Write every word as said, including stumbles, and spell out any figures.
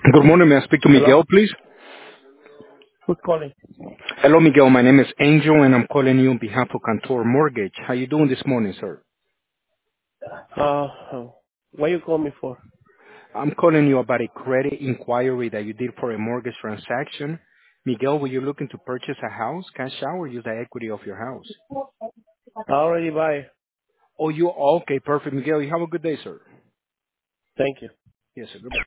Good morning. May I speak to Hello? Miguel, please? Who's calling? Hello, Miguel. My name is Angel, and I'm calling you on behalf of Cantor Mortgage. How you doing this morning, sir? Uh, what you call me for? I'm calling you about a credit inquiry that you did for a mortgage transaction. Miguel, were you looking to purchase a house, cash out, or use the equity of your house? I already buy. Oh, you okay? Perfect, Miguel. You have a good day, sir. Thank you. Yes, sir. Goodbye.